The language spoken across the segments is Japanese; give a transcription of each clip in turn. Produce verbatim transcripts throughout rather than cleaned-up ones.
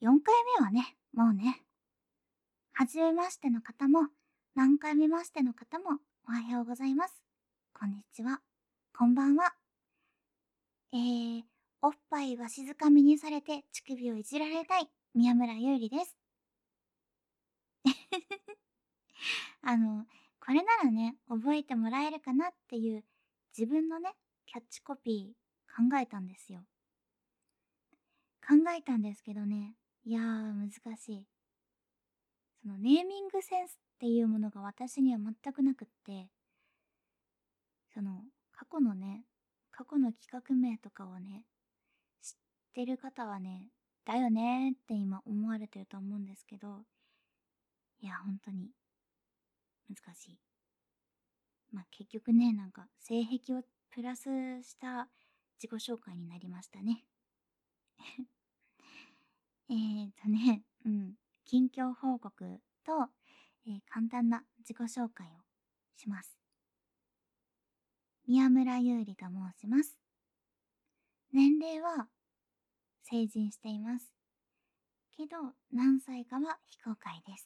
よんかいめはね、もうね、はじめましての方も、何回目ましての方も、おはようございます。こんにちは。こんばんは。えー、おっぱいわしづかみにされて乳首をいじられたい、宮村優里です。あの、これならね、覚えてもらえるかなっていう自分のね、キャッチコピー考えたんですよ。考えたんですけどね、いやー難しい。そのネーミングセンスっていうものが私には全くなくって、その過去のね、過去の企画名とかをね、知ってる方はね、だよねーって今思われてると思うんですけど、いや、本当に難しい。まあ結局ね、なんか性癖をプラスした自己紹介になりましたね。えーとね、うん、近況報告と、えー簡単な自己紹介をします。宮村優里と申します。年齢は成人しています。けど、何歳かは非公開です。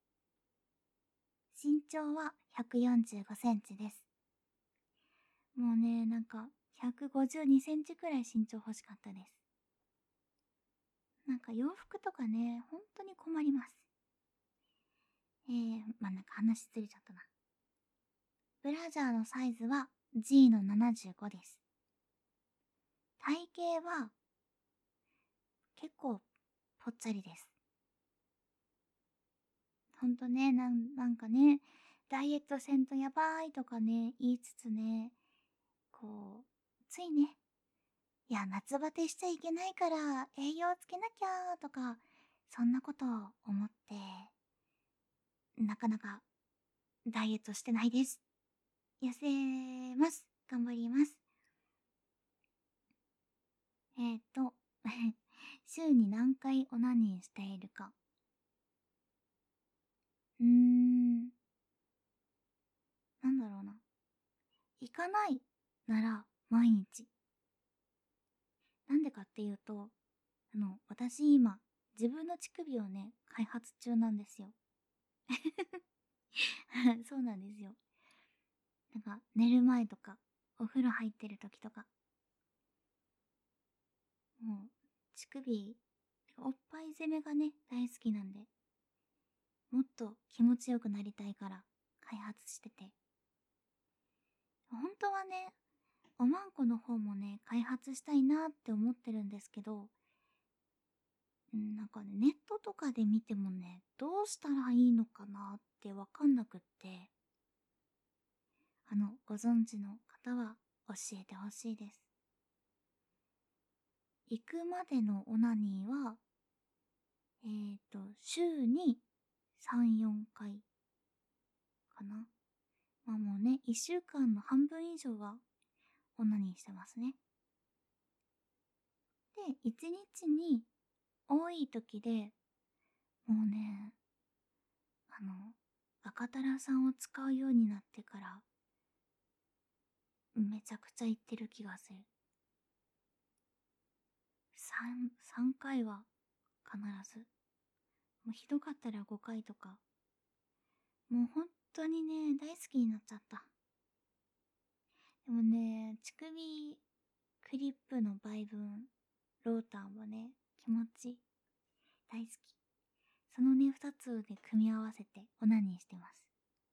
身長はひゃくよんじゅうごセンチです。もうね、なんか、ひゃくごじゅうにセンチくらい身長欲しかったです。なんか洋服とかね、本当に困ります。えー、まあなんか話ずれちゃったな。ブラジャーのサイズは ジー のななじゅうごです。体型は結構ぽっちゃりです。ほんとね、なん、なんかね、ダイエットせんとやばいとかね、言いつつね、こう、ついね、いや、夏バテしちゃいけないから栄養つけなきゃとか、そんなことを思って、なかなかダイエットしてないです。痩せます。頑張ります。えーと、週に何回オナニーしているか。うーん、なんだろうな。行かないなら毎日。なんでかっていうと、あの、私今、自分の乳首をね、開発中なんですよ。そうなんですよ。なんか、寝る前とか、お風呂入ってる時とか、もう、乳首、おっぱい攻めがね、大好きなんで、もっと気持ちよくなりたいから開発してて。本当はね、おまんこの方もね、開発したいなって思ってるんですけど、うん、なんかね、ネットとかで見てもね、どうしたらいいのかなってわかんなくって、あの、ご存知の方は教えてほしいです。行くまでのオナニーは、えーと、週にさん、よんかいかな。まあもうね、いっしゅうかんの半分以上はオナニーしてますね。で、いちにちに多い時で、もうね、あの、赤タラさんを使うようになってから、めちゃくちゃ言ってる気がする。3、三回は必ず。もうひどかったらごかいとか。もう本当にね、大好きになっちゃった。でもね、乳首クリップの倍分、ローターもね、気持ち大好き。そのね、二つで組み合わせてオナニーしてます。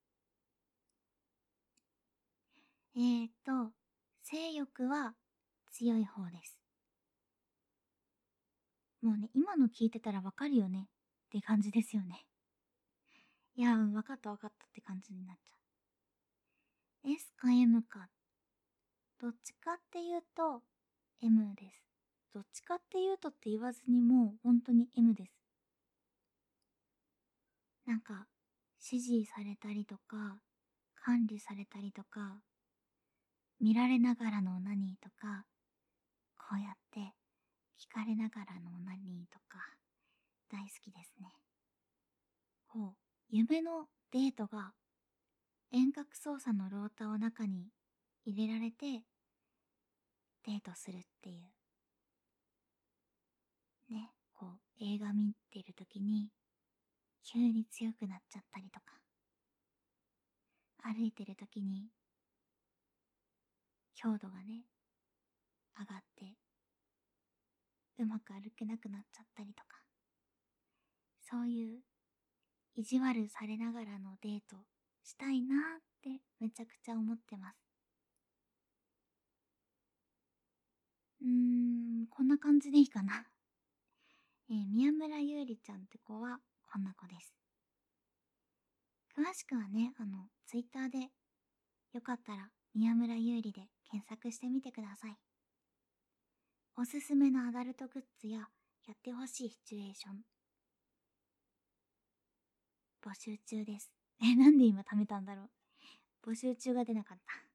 えーと、性欲は強い方です。もうね、今の聞いてたらわかるよねって感じですよね。いやー、わかったわかったって感じになっちゃう。S か M か。どっちかっていうと M です。どっちかっていうとって言わずにもう本当に M です。なんか、指示されたりとか、管理されたりとか、見られながらのオナニーとか、こうやって聞かれながらのオナニーとか、大好きですね。こう、夢のデートが遠隔操作のローターを中に入れられてデートするっていう。ね、こう、 映画見てるときに急に強くなっちゃったりとか、歩いてるときに強度がね、上がってうまく歩けなくなっちゃったりとか、そういう意地悪されながらのデートしたいなーってめちゃくちゃ思ってます。うーん、こんな感じでいいかな。えー、宮村ゆうりちゃんって子はこんな子です。詳しくはね、あの、ツイッターでよかったら宮村ゆうりで検索してみてください。おすすめのアダルトグッズややってほしいシチュエーション募集中です。え、なんで今貯めたんだろう。募集中が出なかった。